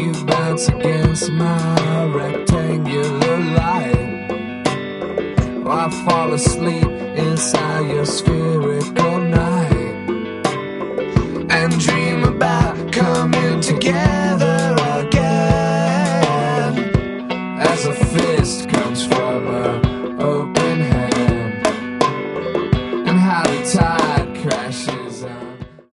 you bounce against my rectangular light. I fall asleep inside your spherical night and dream about coming together again as a fist comes from a open